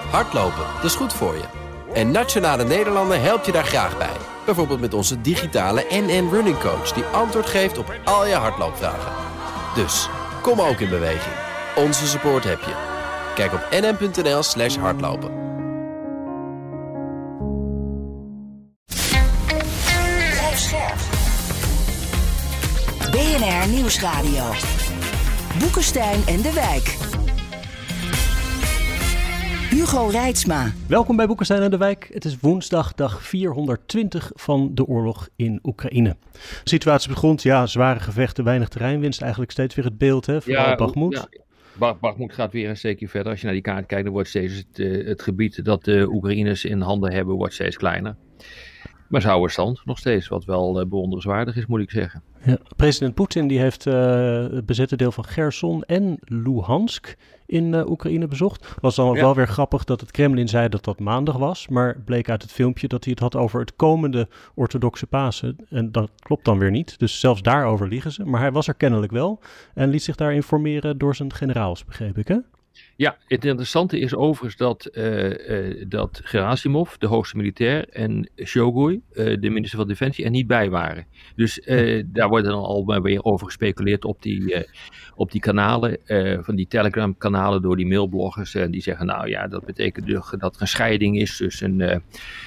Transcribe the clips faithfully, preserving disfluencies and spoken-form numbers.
Hardlopen, dat is goed voor je. En Nationale Nederlanden helpt je daar graag bij. Bijvoorbeeld met onze digitale N N Running Coach... die antwoord geeft op al je hardloopvragen. Dus, kom ook in beweging. Onze support heb je. Kijk op nn.nl slash hardlopen. Blijf scherp. B N R Nieuwsradio. Boekenstein en de Wijk. Hugo Reitsma. Welkom bij Boekenstein en de Wijk. Het is woensdag, dag vierhonderdtwintig van de oorlog in Oekraïne. De situatie op de grond, ja, zware gevechten, weinig terreinwinst. Eigenlijk steeds weer het beeld, hè, vooral ja, Bakhmut. Ja. Bakhmut gaat weer een steekje verder. Als je naar die kaart kijkt, dan wordt steeds het, uh, het gebied dat de Oekraïners in handen hebben, wordt steeds kleiner. Maar ze houden stand nog steeds, wat wel uh, bewonderenswaardig is, moet ik zeggen. Ja, president Poetin die heeft uh, het bezette deel van Gerson en Luhansk in uh, Oekraïne bezocht. Was dan ja. wel weer grappig dat het Kremlin zei dat dat maandag was, maar bleek uit het filmpje dat hij het had over het komende orthodoxe Pasen. En dat klopt dan weer niet, dus zelfs daarover liegen ze. Maar hij was er kennelijk wel en liet zich daar informeren door zijn generaals, begreep ik, hè? Ja, het interessante is overigens dat, uh, uh, dat Gerasimov, de hoogste militair, en Shoigu, uh, de minister van Defensie, er niet bij waren. Dus uh, daar wordt dan al weer over gespeculeerd op die, uh, op die kanalen, uh, van die Telegram-kanalen door die mailbloggers. Uh, die zeggen, nou ja, dat betekent dus dat er een scheiding is tussen, uh,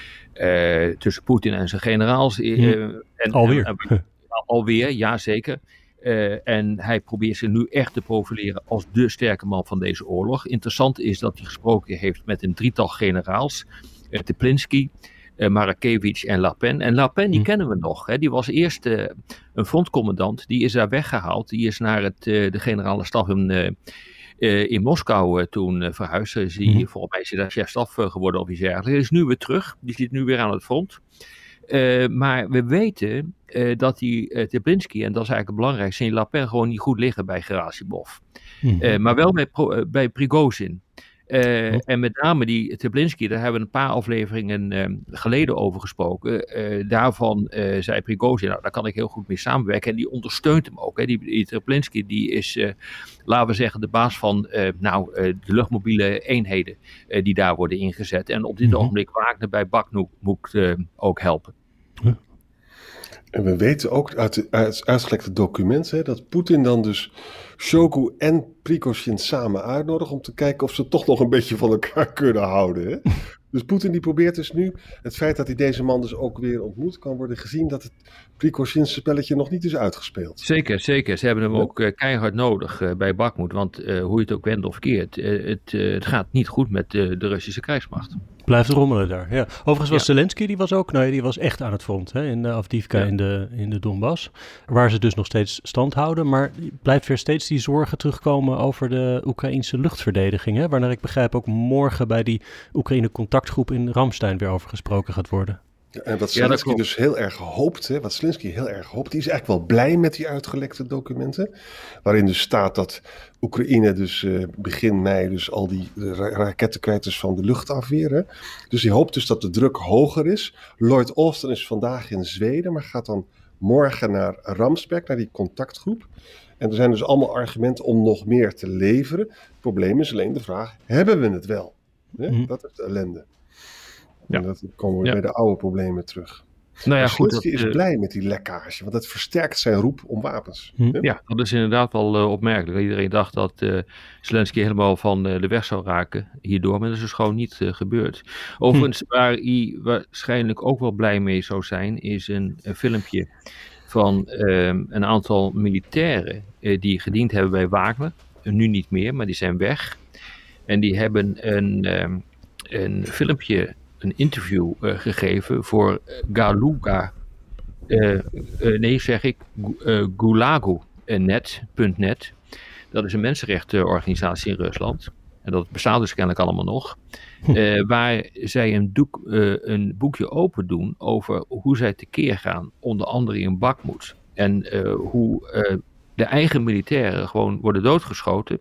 uh, tussen Poetin en zijn generaals. Uh, en, alweer. En, en, alweer, ja zeker. Uh, en hij probeert zich nu echt te profileren als de sterke man van deze oorlog. Interessant is dat hij gesproken heeft met een drietal generaals. Uh, Teplinsky, uh, Marakevich en Lapen. En Lapen, die hm. kennen we nog. Hè. Die was eerst uh, een frontcommandant. Die is daar weggehaald. Die is naar het, uh, de generale staf in, uh, uh, in Moskou uh, toen uh, verhuisd. Is die, hm. Volgens mij is hij daar chef-staf uh, geworden of iets dergelijks. Hij is nu weer terug. Die zit nu weer aan het front. Uh, maar we weten uh, dat die uh, Teplinsky, en dat is eigenlijk het belangrijkste, in Lapen gewoon niet goed liggen bij Gerasimov. Mm-hmm. Uh, maar wel bij, Pro, uh, bij Prigozhin. Uh, oh. En met name die Teplinsky, daar hebben we een paar afleveringen uh, geleden over gesproken. Uh, daarvan uh, zei Prigozhin, nou, daar kan ik heel goed mee samenwerken. En die ondersteunt hem ook. Hè. Die, die Teplinsky, die is, uh, laten we zeggen, de baas van uh, nou, uh, de luchtmobiele eenheden uh, die daar worden ingezet. En op dit mm-hmm. ogenblik Wagner bij Bakhmut moet uh, ook helpen. Huh? En we weten ook uit, uit uitgelekte documenten dat Poetin dan dus Shoigu en Prigozhin samen uitnodigt om te kijken of ze toch nog een beetje van elkaar kunnen houden. Hè? Dus Poetin die probeert dus nu, het feit dat hij deze man dus ook weer ontmoet, kan worden gezien dat het Prigozhin's spelletje nog niet is uitgespeeld. Zeker, zeker. Ze hebben hem ja. ook uh, keihard nodig uh, bij Bakhmut, want uh, hoe je het ook wendt of keert, uh, het, uh, het gaat niet goed met uh, de Russische krijgsmacht. Blijft rommelen daar, ja. Overigens was ja. Zelensky, die was ook, nou ja, die was echt aan het front, hè, in uh, Avdiivka ja. in de, in de Donbass, waar ze dus nog steeds stand houden, maar blijft weer steeds die zorgen terugkomen over de Oekraïnse luchtverdediging, hè, waarnaar ik begrijp ook morgen bij die Oekraïne contactgroep in Ramstein weer over gesproken gaat worden. Ja, en wat Zelensky ja, dus heel erg hoopt, hè, wat Zelensky heel erg hoopt, die is eigenlijk wel blij met die uitgelekte documenten, waarin dus staat dat Oekraïne dus uh, begin mei dus al die uh, raketten kwijt is van de luchtafweer. Hè. Dus die hoopt dus dat de druk hoger is. Lloyd Austin is vandaag in Zweden, maar gaat dan morgen naar Ramsberg, naar die contactgroep. En er zijn dus allemaal argumenten om nog meer te leveren. Het probleem is alleen de vraag, hebben we het wel? Hè? Mm. Dat is de ellende. Ja. En dat komen we ja. bij de oude problemen terug. Nou ja, goed, Zelensky is uh, blij met die lekkage, want dat versterkt zijn roep om wapens. Hm. Ja, dat is inderdaad wel uh, opmerkelijk. Iedereen dacht dat uh, Zelensky helemaal van uh, de weg zou raken hierdoor, maar dat is dus gewoon niet uh, gebeurd. Overigens, hm. waar hij waarschijnlijk ook wel blij mee zou zijn, is een, een filmpje van uh, een aantal militairen uh, die gediend hebben bij Wagner. Uh, nu niet meer, maar die zijn weg. En die hebben een, uh, een filmpje, een interview uh, gegeven voor Galuga, uh, uh, nee zeg ik, uh, Gulagu punt net. Dat is een mensenrechtenorganisatie in Rusland. En dat bestaat dus kennelijk allemaal nog. Uh, waar zij een, doek, uh, een boekje open doen over hoe zij tekeer gaan, onder andere in Bakhmut. En uh, hoe uh, de eigen militairen gewoon worden doodgeschoten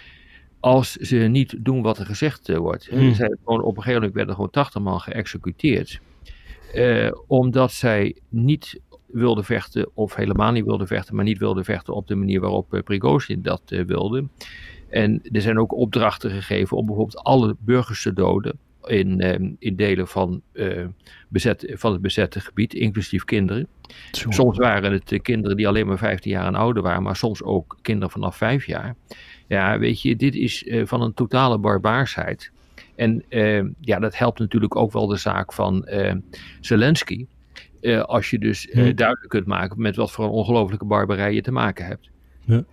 als ze niet doen wat er gezegd uh, wordt. Hmm. Zij gewoon, op een gegeven moment werden gewoon tachtig man geëxecuteerd. Uh, omdat zij niet wilden vechten, of helemaal niet wilden vechten, maar niet wilden vechten op de manier waarop uh, Prigozhin dat uh, wilde. En er zijn ook opdrachten gegeven om bijvoorbeeld alle burgers te doden in, uh, in delen van, uh, bezet, van het bezette gebied, inclusief kinderen. Zo. Soms waren het uh, kinderen die alleen maar vijftien jaar en ouder waren, maar soms ook kinderen vanaf vijf jaar. Ja, weet je, dit is uh, van een totale barbaarsheid. En uh, ja, dat helpt natuurlijk ook wel de zaak van uh, Zelensky. Uh, als je dus uh, hmm. duidelijk kunt maken met wat voor een ongelofelijke barbarij je te maken hebt. Ja.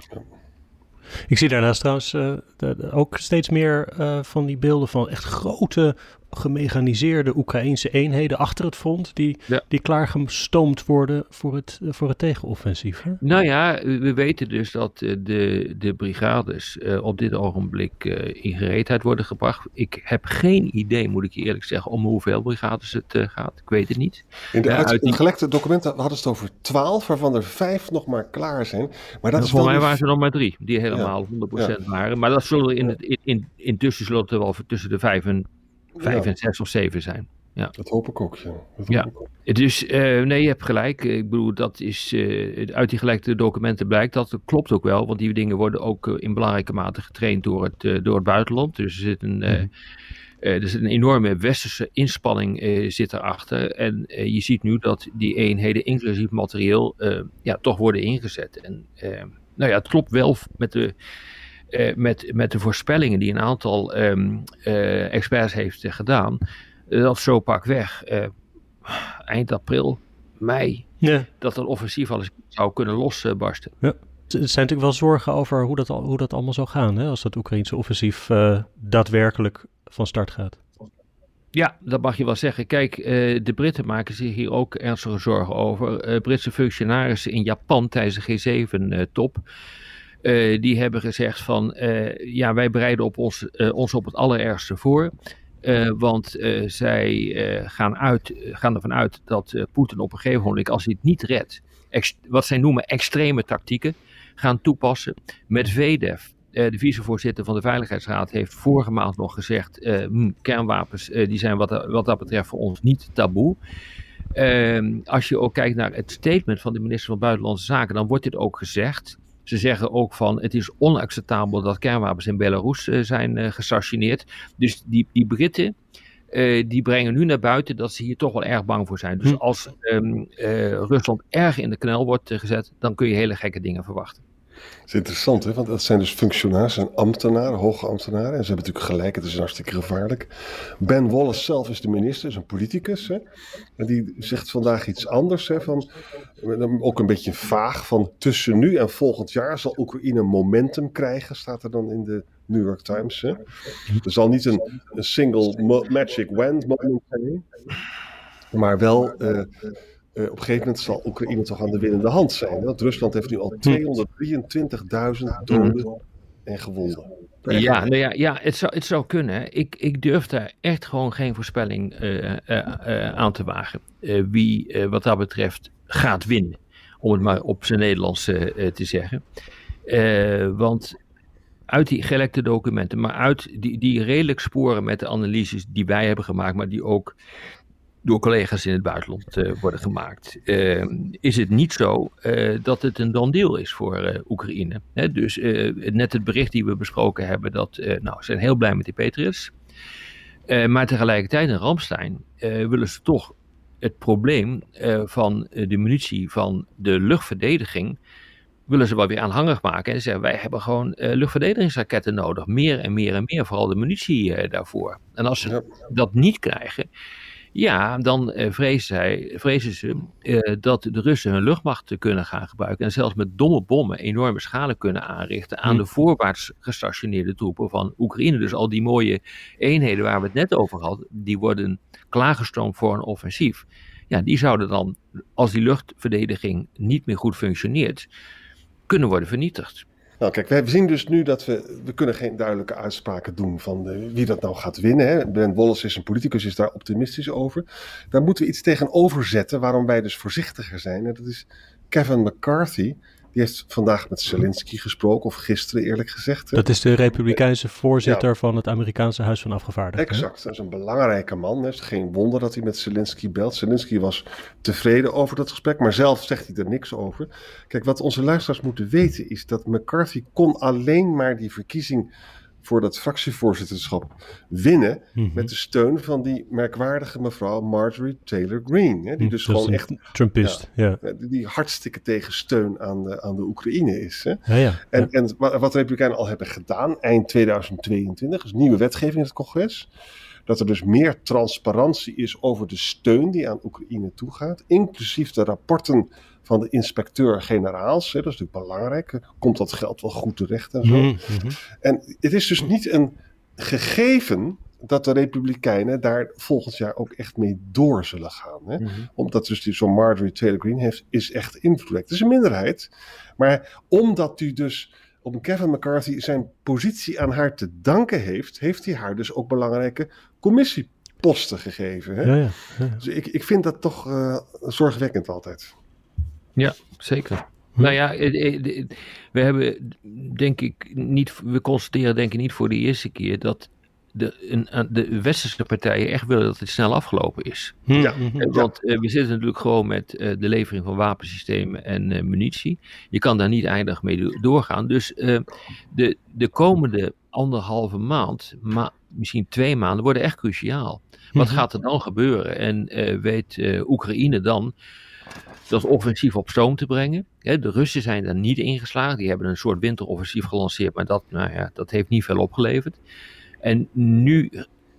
Ik zie daarnaast trouwens uh, de, de, ook steeds meer uh, van die beelden van echt grote gemechaniseerde Oekraïnse eenheden achter het front die, ja. die klaargestoomd worden voor het, voor het tegenoffensief. Hè? Nou ja, we weten dus dat uh, de, de brigades uh, op dit ogenblik uh, in gereedheid worden gebracht. Ik heb geen idee, moet ik je eerlijk zeggen, om hoeveel brigades het uh, gaat. Ik weet het niet. In de uh, uit, uit die... gelekte documenten hadden ze het over twaalf, waarvan er vijf nog maar klaar zijn. Maar dat nou, is voor wel mij de... waren ze nog maar drie, die helemaal ja. honderd procent ja. waren. Maar dat zullen in het, in, in, intussen zullen het er wel tussen de vijf en Vijf ja. en zes of zeven zijn. Ja. Dat hoop ik ook, ja. Dat ja. hoop ik ook. Dus uh, nee, je hebt gelijk. Ik bedoel, dat is uh, uit die gelekte documenten blijkt dat. Dat klopt ook wel, want die dingen worden ook uh, in belangrijke mate getraind door het, uh, door het buitenland. Dus er zit een, uh, uh, er zit een enorme westerse inspanning uh, zit erachter. En uh, je ziet nu dat die eenheden, inclusief materieel, uh, ja, toch worden ingezet. En uh, nou ja, het klopt wel met de... Uh, met, met de voorspellingen die een aantal um, uh, experts heeft uh, gedaan, uh, dat zo pakweg uh, eind april, mei, ja. dat een offensief al eens zou kunnen losbarsten. Ja. Er zijn natuurlijk wel zorgen over hoe dat, hoe dat allemaal zou gaan, hè, als dat Oekraïense offensief uh, daadwerkelijk van start gaat. Ja, dat mag je wel zeggen. Kijk, uh, de Britten maken zich hier ook ernstige zorgen over. Uh, Britse functionarissen in Japan tijdens de G zeven top... Uh, die hebben gezegd van, uh, ja, wij bereiden op ons, uh, ons op het allerergste voor. Uh, want uh, zij uh, gaan, uit, gaan ervan uit dat uh, Poetin op een gegeven moment, als hij het niet redt, ex- wat zij noemen extreme tactieken, gaan toepassen. Medvedev, uh, de vicevoorzitter van de Veiligheidsraad, heeft vorige maand nog gezegd, uh, hm, kernwapens uh, die zijn wat, wat dat betreft voor ons niet taboe. Uh, als je ook kijkt naar het statement van de minister van Buitenlandse Zaken, dan wordt dit ook gezegd. Ze zeggen ook van, het is onacceptabel dat kernwapens in Belarus uh, zijn uh, gestationeerd. Dus die, die Britten, uh, die brengen nu naar buiten dat ze hier toch wel erg bang voor zijn. Dus als um, uh, Rusland erg in de knel wordt uh, gezet, dan kun je hele gekke dingen verwachten. Dat is interessant, hè? Want dat zijn dus functionarissen en ambtenaren, hoge ambtenaren. En ze hebben natuurlijk gelijk, het is hartstikke gevaarlijk. Ben Wallace zelf is de minister, is een politicus. Hè? En die zegt vandaag iets anders. Hè? Van, ook een beetje vaag, van tussen nu en volgend jaar zal Oekraïne momentum krijgen, staat er dan in de New York Times. Hè? Er zal niet een, een single mo- magic wand moment zijn, maar wel... Uh, Uh, op een gegeven moment zal Oekraïne toch aan de winnende hand zijn. Want Rusland heeft nu al tweehonderddrieëntwintigduizend doden en gewonden. Ja, nou ja, ja het, zou, het zou kunnen. Ik, ik durf daar echt gewoon geen voorspelling uh, uh, uh, aan te wagen. Uh, wie uh, wat dat betreft gaat winnen. Om het maar op zijn Nederlands uh, te zeggen. Uh, want uit die gelekte documenten, maar uit die, die redelijk sporen met de analyses die wij hebben gemaakt, maar die ook door collega's in het buitenland uh, worden gemaakt, uh, is het niet zo uh, dat het een done deal is voor uh, Oekraïne. Hè, dus uh, net het bericht die we besproken hebben, dat uh, nou, ze zijn heel blij met die Patriots. Uh, maar tegelijkertijd in Ramstein uh, willen ze toch het probleem uh, van uh, de munitie van de luchtverdediging willen ze wel weer aanhangig maken. En zeggen, wij hebben gewoon uh, luchtverdedigingsraketten nodig. Meer en meer en meer, vooral de munitie uh, daarvoor. En als ze ja. dat niet krijgen, ja, dan uh, vrezen, zij, vrezen ze uh, dat de Russen hun luchtmacht kunnen gaan gebruiken en zelfs met domme bommen enorme schade kunnen aanrichten aan de voorwaarts gestationeerde troepen van Oekraïne. Dus al die mooie eenheden waar we het net over hadden, die worden klaargestoomd voor een offensief. Ja, die zouden dan, als die luchtverdediging niet meer goed functioneert, kunnen worden vernietigd. Nou kijk, we zien dus nu dat we, we kunnen geen duidelijke uitspraken doen van de, wie dat nou gaat winnen. Hè. Ben Wallace is een politicus, is daar optimistisch over. Daar moeten we iets tegenover zetten waarom wij dus voorzichtiger zijn. En dat is Kevin McCarthy, Die heeft vandaag met Zelensky gesproken, of gisteren eerlijk gezegd. Hè. Dat is de republikeinse voorzitter ja. van het Amerikaanse Huis van Afgevaardigden. Exact, hè? Dat is een belangrijke man. Het is geen wonder dat hij met Zelensky belt. Zelensky was tevreden over dat gesprek, maar zelf zegt hij er niks over. Kijk, wat onze luisteraars moeten weten is dat McCarthy kon alleen maar die verkiezing voor dat fractievoorzitterschap winnen mm-hmm. met de steun van die merkwaardige mevrouw Marjorie Taylor Greene. Hè, die dus dat gewoon echt Trumpist, ja, ja. Die, die hartstikke tegen steun aan de, aan de Oekraïne is. Hè. Ja, ja, en, ja. en wat de Republikeinen al hebben gedaan eind tweeduizend tweeëntwintig, is nieuwe wetgeving in het congres. Dat er dus meer transparantie is over de steun die aan Oekraïne toegaat, inclusief de rapporten van de inspecteur-generaals. Hè, dat is natuurlijk belangrijk. Komt dat geld wel goed terecht en zo. Mm-hmm. En het is dus niet een gegeven dat de Republikeinen daar volgend jaar ook echt mee door zullen gaan. Hè? Mm-hmm. Omdat dus die zo'n Marjorie Taylor Greene heeft, is echt invloedrijk. Het is een minderheid. Maar omdat u dus om Kevin McCarthy zijn positie aan haar te danken heeft, heeft hij haar dus ook belangrijke commissieposten gegeven. Hè? Ja, ja, ja. Dus ik, ik vind dat toch uh, zorgwekkend altijd. Ja, zeker. Hm. Nou ja, we hebben denk ik niet, we constateren denk ik niet voor de eerste keer dat de, een, de westerse partijen echt willen dat het snel afgelopen is. Ja. Want uh, we zitten natuurlijk gewoon met uh, de levering van wapensystemen en uh, munitie. Je kan daar niet eindig mee doorgaan. Dus uh, de, de komende anderhalve maand, ma- misschien twee maanden, worden echt cruciaal. Wat hm. gaat er dan gebeuren? En uh, weet uh, Oekraïne dan dat offensief op stoom te brengen? Hè, de Russen zijn daar niet in geslaagd. Die hebben een soort winteroffensief gelanceerd, maar dat, nou ja, dat heeft niet veel opgeleverd. En nu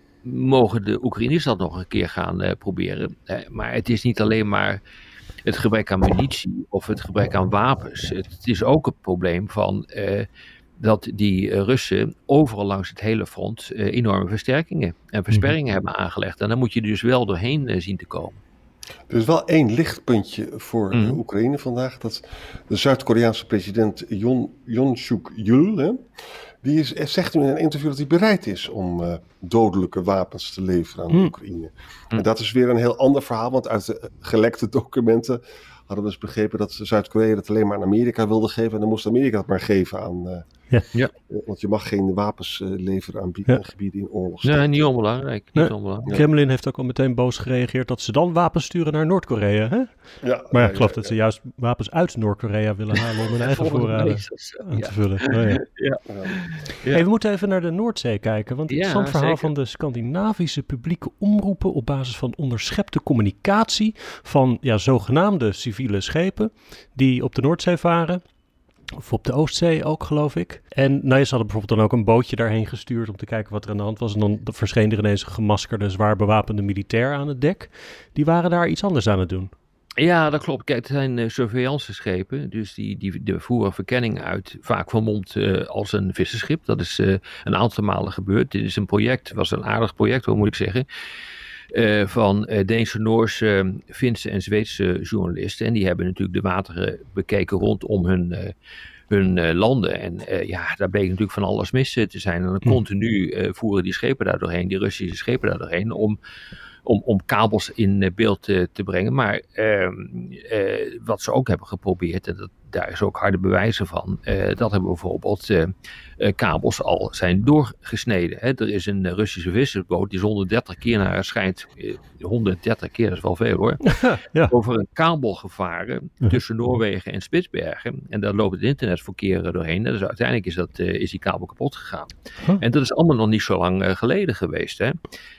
mogen de Oekraïners dat nog een keer gaan uh, proberen. Uh, maar het is niet alleen maar het gebrek aan munitie of het gebrek aan wapens. Het is ook het probleem van uh, dat die uh, Russen overal langs het hele front uh, enorme versterkingen en versperringen mm-hmm. hebben aangelegd. En daar moet je dus wel doorheen uh, zien te komen. Er is wel één lichtpuntje voor mm. Oekraïne vandaag. Dat de Zuid-Koreaanse president Yoon, Yoon Suk-yeol, hè, die is, zegt nu in een interview dat hij bereid is om uh, dodelijke wapens te leveren aan mm. Oekraïne. Mm. En dat is weer een heel ander verhaal, want uit de gelekte documenten hadden we dus begrepen dat Zuid-Korea dat alleen maar aan Amerika wilde geven. En dan moest Amerika het maar geven aan... Uh, ja. Ja. Uh, want je mag geen wapens uh, leveren aan ja. gebieden in oorlog. Nee, niet onbelangrijk. Niet nee. onbelangrijk. Kremlin heeft ook al meteen boos gereageerd dat ze dan wapens sturen naar Noord-Korea. Hè? Ja, maar ja, ik geloof ja, dat ja. ze juist wapens uit Noord-Korea willen halen om hun eigen voorraden aan ja. te vullen. Oh, ja. Ja. Ja. Ja. Hey, we moeten even naar de Noordzee kijken. Want het ja, interessant verhaal zeker. van de Scandinavische publieke omroepen op basis van onderschepte communicatie van ja, zogenaamde civiele schepen die op de Noordzee varen. Of op de Oostzee ook, geloof ik. En nou, ze hadden bijvoorbeeld dan ook een bootje daarheen gestuurd om te kijken wat er aan de hand was. En dan verscheen er ineens een gemaskerde, zwaar bewapende militair aan het dek. Die waren daar iets anders aan het doen. Ja, dat klopt. Kijk, het zijn uh, surveillanceschepen. Dus die, die, die voeren verkenning uit. Vaak vermomd uh, als een visserschip. Dat is uh, een aantal malen gebeurd. Dit is een project, was een aardig project, hoe moet ik zeggen. Uh, van uh, Deense, Noorse, Finse en Zweedse journalisten. En die hebben natuurlijk de wateren bekeken rondom hun, uh, hun uh, landen. En uh, ja, daar bleek natuurlijk van alles mis te zijn. En dan continu uh, voeren die schepen daar doorheen, die Russische schepen daar doorheen, om, om, om kabels in uh, beeld uh, te brengen. Maar uh, uh, wat ze ook hebben geprobeerd, en dat, daar is ook harde bewijzen van, uh, dat hebben bijvoorbeeld uh, uh, kabels al zijn doorgesneden. Hè. Er is een uh, Russische vissersboot die is honderddertig keer naar het schijnt, uh, honderddertig keer, dat is wel veel hoor, ja. over een kabel gevaren tussen Noorwegen en Spitsbergen. En daar loopt het internetverkeer doorheen. Dus uiteindelijk is, dat, uh, is die kabel kapot gegaan. Huh? En dat is allemaal nog niet zo lang uh, geleden geweest, hè.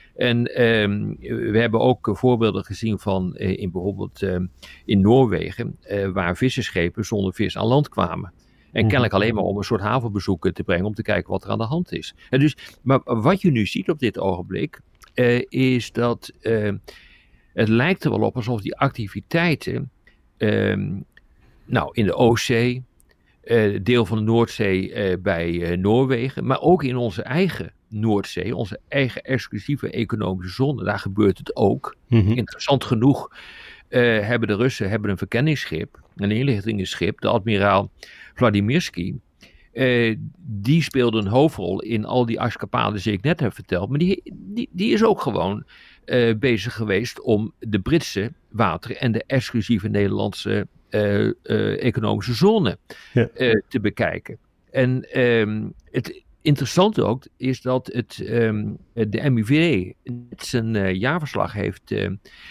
En um, we hebben ook uh, voorbeelden gezien van uh, in bijvoorbeeld uh, in Noorwegen, uh, waar visserschepen zonder vis aan land kwamen. En mm-hmm. kennelijk alleen maar om een soort havenbezoeken te brengen om te kijken wat er aan de hand is. En dus, maar wat je nu ziet op dit ogenblik, uh, is dat uh, het lijkt er wel op alsof die activiteiten, uh, nou in de Oostzee, uh, deel van de Noordzee uh, bij uh, Noorwegen, maar ook in onze eigen Noordzee, onze eigen exclusieve economische zone, daar gebeurt het ook. Mm-hmm. Interessant genoeg uh, hebben de Russen hebben een verkenningsschip, een inlichtingenschip, de admiraal Vladimirsky. Uh, die speelde een hoofdrol in al die escapades die ik net heb verteld, maar die, die, die is ook gewoon uh, bezig geweest om de Britse wateren en de exclusieve Nederlandse uh, uh, economische zone ja. uh, te bekijken. En um, het interessante ook is dat het, um, de M I V D zijn uh, jaarverslag heeft, uh,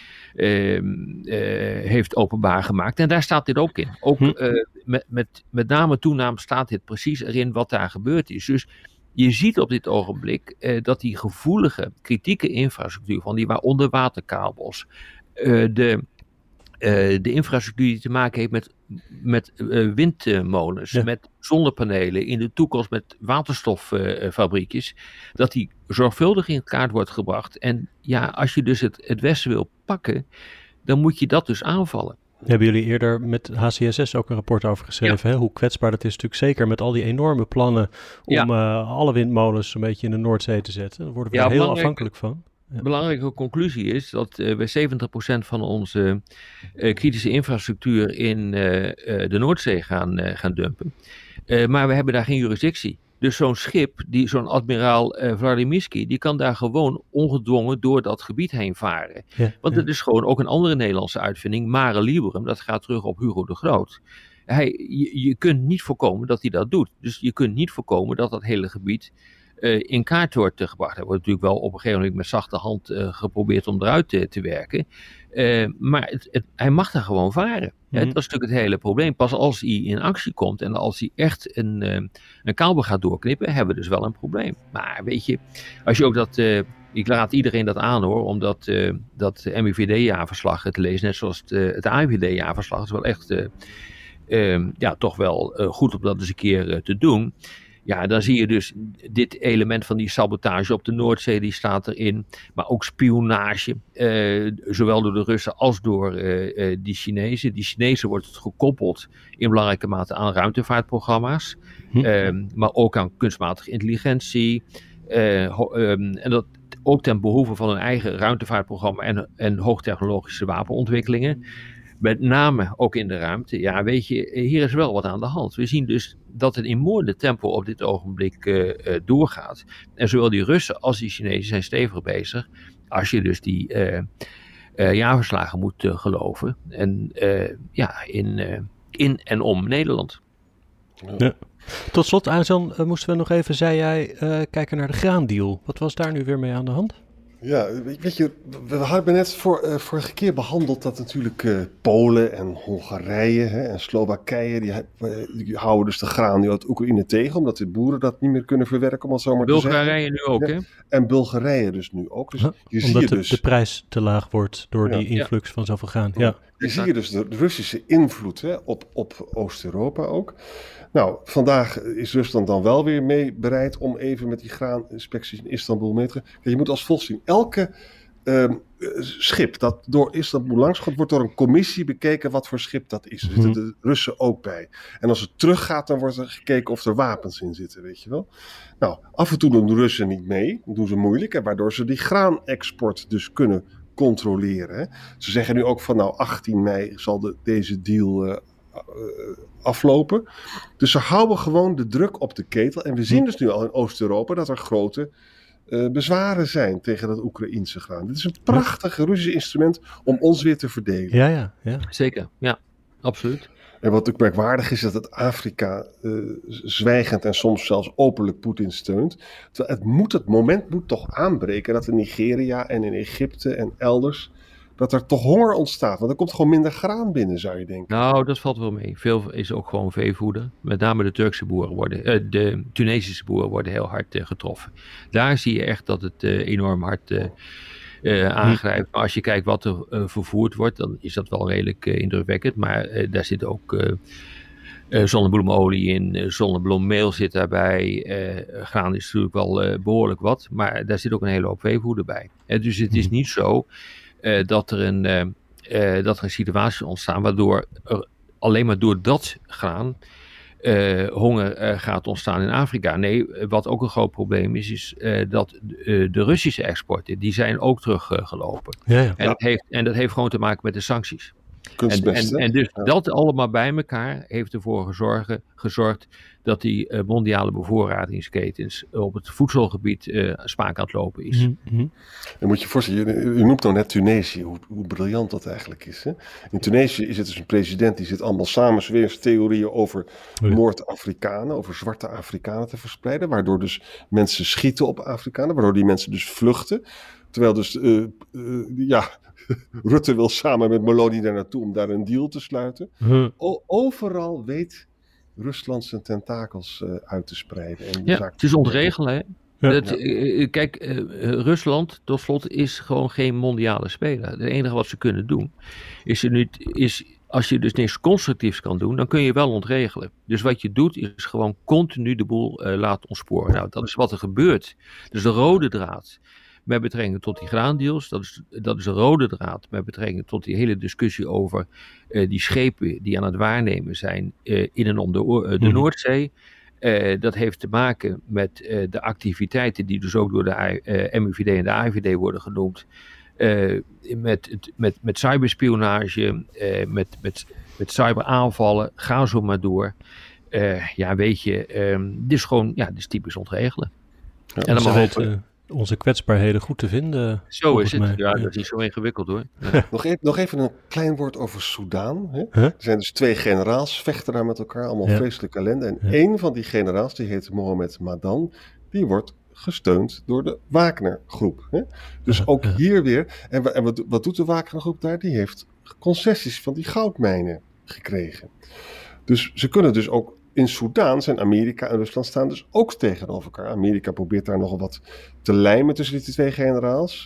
uh, uh, heeft openbaar gemaakt. En daar staat dit ook in. Ook uh, met, met, met name toename staat dit precies erin wat daar gebeurd is. Dus je ziet op dit ogenblik uh, dat die gevoelige, kritieke infrastructuur van die onderwaterkabels, uh, de, uh, de infrastructuur die te maken heeft met, met uh, windmolens, ja. met zonnepanelen, in de toekomst met waterstoffabriekjes, uh, dat die zorgvuldig in kaart wordt gebracht. En ja, als je dus het, het Westen wil pakken, dan moet je dat dus aanvallen. Hebben jullie eerder met H C S S ook een rapport over geschreven? Ja. Hè? Hoe kwetsbaar dat is natuurlijk zeker met al die enorme plannen om ja. uh, alle windmolens een beetje in de Noordzee te zetten. Daar worden we ja, heel afhankelijk van. De ja. belangrijke conclusie is dat uh, we zeventig procent van onze uh, kritische infrastructuur in uh, uh, de Noordzee gaan, uh, gaan dumpen. Uh, maar we hebben daar geen jurisdictie. Dus zo'n schip, die, zo'n admiraal uh, Vladimirski, die kan daar gewoon ongedwongen door dat gebied heen varen. Ja, Want ja. het is gewoon ook een andere Nederlandse uitvinding, Mare Liberum, dat gaat terug op Hugo de Groot. Hij, je, je kunt niet voorkomen dat hij dat doet. Dus je kunt niet voorkomen dat dat hele gebied uh, in kaart wordt uh, gebracht. Hij wordt natuurlijk wel op een gegeven moment met zachte hand uh, geprobeerd om eruit te, te werken. Uh, maar het, het, hij mag daar gewoon varen. Mm-hmm. Ja, dat is natuurlijk het hele probleem. Pas als hij in actie komt en als hij echt een, uh, een kabel gaat doorknippen, hebben we dus wel een probleem. Maar weet je, als je ook dat... Uh, ik laat iedereen dat aan hoor, om dat, uh, dat M I V D-jaarverslag te lezen, net zoals het, uh, het A I V D-jaarverslag. Dat is wel echt uh, uh, ja, toch wel uh, goed om dat eens een keer uh, te doen. Ja, dan zie je dus dit element van die sabotage op de Noordzee, die staat erin. Maar ook spionage, uh, zowel door de Russen als door uh, uh, die Chinezen. Die Chinezen wordt het gekoppeld in belangrijke mate aan ruimtevaartprogramma's. Hm. Uh, maar ook aan kunstmatige intelligentie. Uh, ho- um, en dat ook ten behoeve van hun eigen ruimtevaartprogramma en, en hoogtechnologische wapenontwikkelingen. Met name ook in de ruimte. Ja, weet je, hier is wel wat aan de hand. We zien dus dat het in moordend tempo op dit ogenblik uh, uh, doorgaat. En zowel die Russen als die Chinezen zijn stevig bezig. Als je dus die uh, uh, jaarverslagen moet uh, geloven. En uh, ja, in, uh, in en om Nederland. Ja. Tot slot, Arizan, uh, moesten we nog even, zei jij, uh, kijken naar de graandeal. Wat was daar nu weer mee aan de hand? Ja, weet je, we hadden net voor, uh, vorige keer behandeld dat natuurlijk uh, Polen en Hongarije hè, en Slowakije, die, uh, die houden dus de graan nu uit Oekraïne tegen, omdat de boeren dat niet meer kunnen verwerken, om het zo maar te zeggen. Bulgarije nu ook, hè? Ja, en Bulgarije dus nu ook. Dus huh? je omdat zie de, dus, de prijs te laag wordt door ja. die influx ja. van zoveel graan. Ja. Je zie je dus de Russische invloed hè, op, op Oost-Europa ook. Nou, vandaag is Rusland dan wel weer mee bereid om even met die graaninspecties in Istanbul mee te gaan. Je moet als volgt zien, elke uh, schip dat door Istanbul langs gaat, wordt door een commissie bekeken wat voor schip dat is. Er zitten mm-hmm. de Russen ook bij. En als het teruggaat, dan wordt er gekeken of er wapens in zitten, weet je wel. Nou, af en toe doen de Russen niet mee, dat doen ze moeilijk, hè, waardoor ze die graanexport dus kunnen controleren. Hè. Ze zeggen nu ook van nou achttien mei zal de, deze deal uh, uh, aflopen. Dus ze houden gewoon de druk op de ketel. En we zien dus nu al in Oost-Europa dat er grote uh, bezwaren zijn tegen dat Oekraïense graan. Dit is een prachtig Russisch instrument om ons weer te verdelen. Ja, ja, ja. Zeker. Ja, absoluut. En wat ook merkwaardig is, dat het Afrika uh, zwijgend en soms zelfs openlijk Poetin steunt. Terwijl het, moet, het moment moet toch aanbreken dat in Nigeria en in Egypte en elders, dat er toch honger ontstaat. Want er komt gewoon minder graan binnen, zou je denken. Nou, dat valt wel mee. Veel is ook gewoon veevoeder. Met name de Turkse boeren worden, uh, de Tunesische boeren worden heel hard uh, getroffen. Daar zie je echt dat het uh, enorm hard uh, uh, aangrijpt. Maar als je kijkt wat er uh, vervoerd wordt, dan is dat wel redelijk uh, indrukwekkend. Maar uh, daar zit ook uh, uh, zonnebloemolie in, uh, zonnebloemmeel zit daarbij. Uh, graan is natuurlijk wel uh, behoorlijk wat, maar daar zit ook een hele hoop veevoeder bij. Uh, dus het is niet zo Uh, dat, er een, uh, uh, dat er een situatie ontstaat waardoor er alleen maar door dat graan uh, honger uh, gaat ontstaan in Afrika. Nee, wat ook een groot probleem is, is uh, dat uh, de Russische exporten, die zijn ook teruggelopen. Uh, ja, ja. En, ja. Dat heeft, en dat heeft gewoon te maken met de sancties. Kunstmest, en, en, en dus ja. dat allemaal bij elkaar heeft ervoor gezorgd, gezorgd dat die uh, mondiale bevoorradingsketens op het voedselgebied uh, spaak aan het lopen is. Mm-hmm. Dan moet je voorstellen, u, u noemt nou net Tunesië, hoe, hoe briljant dat eigenlijk is. Hè? In Tunesië is het dus een president die zit allemaal samenzweerstheorieën over ja. Noord-Afrikanen, over zwarte Afrikanen te verspreiden, waardoor dus mensen schieten op Afrikanen, waardoor die mensen dus vluchten. Terwijl dus, uh, uh, ja, Rutte wil samen met Meloni daar naartoe om daar een deal te sluiten. Huh. O- overal weet Rusland zijn tentakels uh, uit te spreiden. En ja, zaak... het is ontregelen, hè? Ja. Dat, uh, kijk, uh, Rusland, tot slot, is gewoon geen mondiale speler. Het enige wat ze kunnen doen, is, er niet, is als je dus niks constructiefs kan doen, dan kun je wel ontregelen. Dus wat je doet, is gewoon continu de boel uh, laten ontsporen. Nou, dat is wat er gebeurt. Dus de rode draad met betrekking tot die graandeals, dat is, dat is een rode draad met betrekking tot die hele discussie over uh, die schepen die aan het waarnemen zijn uh, in en om de, uh, de mm-hmm. Noordzee. Uh, dat heeft te maken met uh, de activiteiten die dus ook door de uh, M I V D en de A I V D worden genoemd. Uh, met, met, met cyberspionage, uh, met, met, met cyberaanvallen, ga zo maar door. Uh, ja, weet je, um, dit is gewoon, ja, dit is typisch ontregelen. Ja, en dan mag hopen onze kwetsbaarheden goed te vinden. Zo is het. Mij. Ja, dat is niet zo ingewikkeld hoor. Ja. nog, even, nog even een klein woord over Soedan. Hè? Huh? Er zijn dus twee generaals, vechten daar met elkaar, allemaal ja. vreselijke ellende. En ja. één van die generaals, die heet Mohamed Madan, die wordt gesteund door de Wagner-groep. Hè? Dus ja, ook ja. hier weer, en, en wat, wat doet de Wagner-groep daar? Die heeft concessies van die goudmijnen gekregen. Dus ze kunnen dus ook in Soedan zijn Amerika en Rusland staan dus ook tegenover elkaar. Amerika probeert daar nogal wat te lijmen tussen die twee generaals.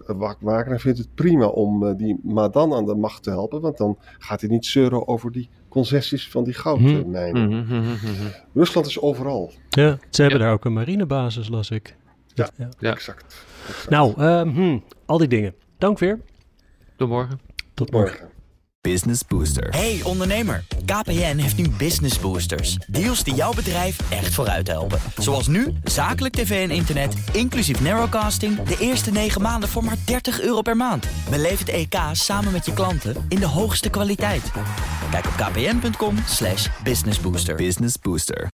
Wagner vindt het prima om uh, die Madan aan de macht te helpen, want dan gaat hij niet zeuren over die concessies van die goudmijnen. Mm-hmm, mm-hmm. Rusland is overal. Ja, ze hebben ja. daar ook een marinebasis, las ik. Ja, ja. ja. Exact, exact. Nou, uh, hmm, al die dingen. Dank weer. Tot morgen. Tot morgen. morgen. Business Booster. Hey ondernemer, K P N heeft nu Business Boosters. Deals die jouw bedrijf echt vooruit helpen. Zoals nu, zakelijk tv en internet, inclusief narrowcasting, de eerste negen maanden voor maar dertig euro per maand. Beleef het E K samen met je klanten in de hoogste kwaliteit. Kijk op kpn punt com slash businessbooster. Business Booster.